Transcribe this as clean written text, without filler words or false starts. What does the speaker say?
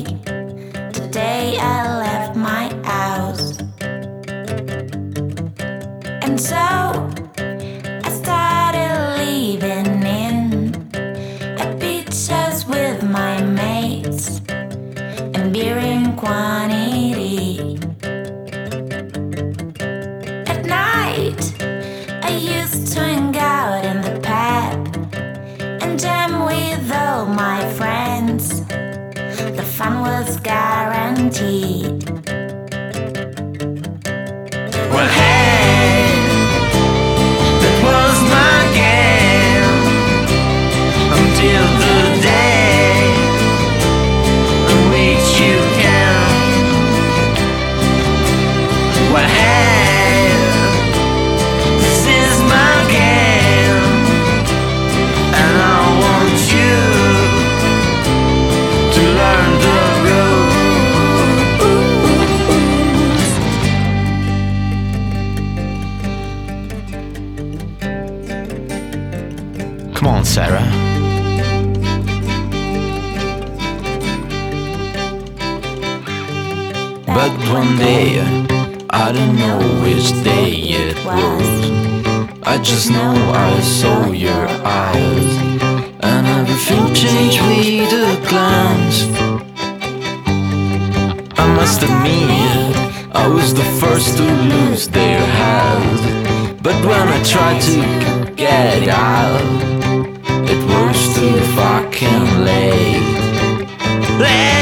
the day I left my house. And so I started living in a beach house with my mates and beer in quantity. At night I used to hang out in the pub and jam with all my friends. The fun was guaranteed. Well, hey, that was my game until the day on which you came. Well, hey, this is my game, and I want you to learn the rules. Come on, Sarah. But one day, I don't know which day it was. I just know I saw your eyes, and everything changed with a glance. I must admit, I was the first to lose their head. But when I tried to get it out, it was too fucking late.